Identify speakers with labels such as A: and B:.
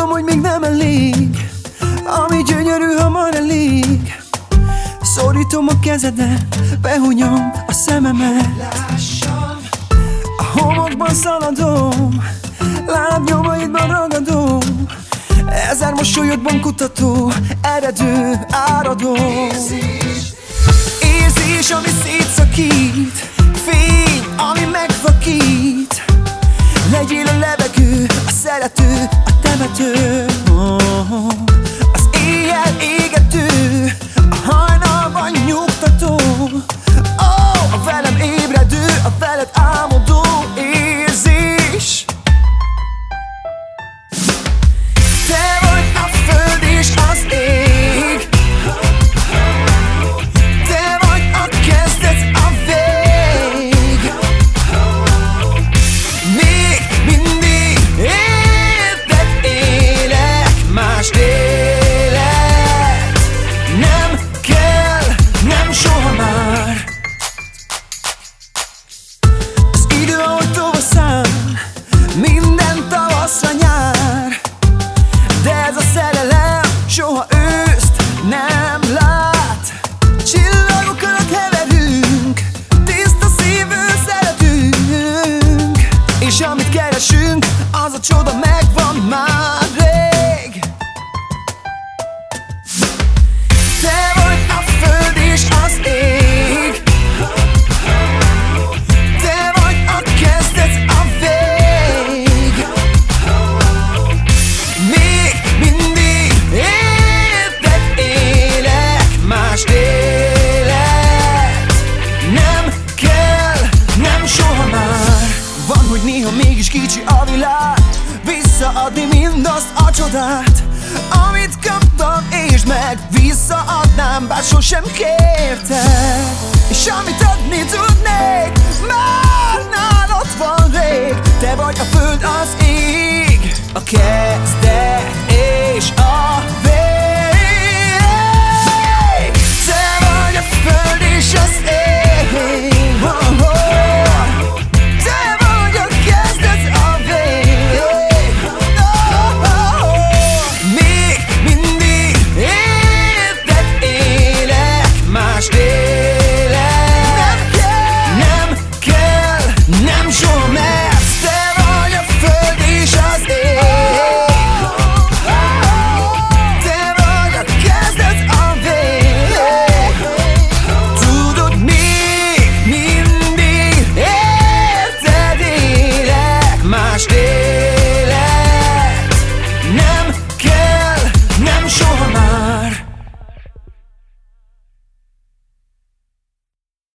A: Tudom, hogy még nem elég, ami gyönyörű, hamar elég. Szorítom a kezedet, behunyom a szememet. Lássam, a homokban szaladom, lábnyomaidban ragadom. Ezer mosolyodban kutató, eredő, áradó érzés, ami szétszakít, fény, ami megvakít. Legyél a levegő, a szerető, a temető, az éjjel égető, a hajnalban nyugtató, a velem ébredő, a veled álmodó érzés. Te vagy a föld és az ég, te vagy a kezdet, a vég. Még mindig érted élek, más élet nem kell, nem soha már. Az idő, ahogy tovasszál, minden tavaszra nyár. De ez a szerelem soha őszt nem lát. Csillagok alatt heverünk, tiszta szívű szeretünk, és amit keresünk, az a csoda megvan már rég. Te vagy a föld és az ég, te vagy a kezdet, a vég. Még mindig érted élek, más élet nem kell, nem soha már. Van, hogy néha mégis kicsi a világ, visszaadni mindazt a csodát, amit kaptam, és meg visszaadnám, bár sosem kérted. És amit adni tudnék, már nálad van rég. Te vagy a föld, az ég, a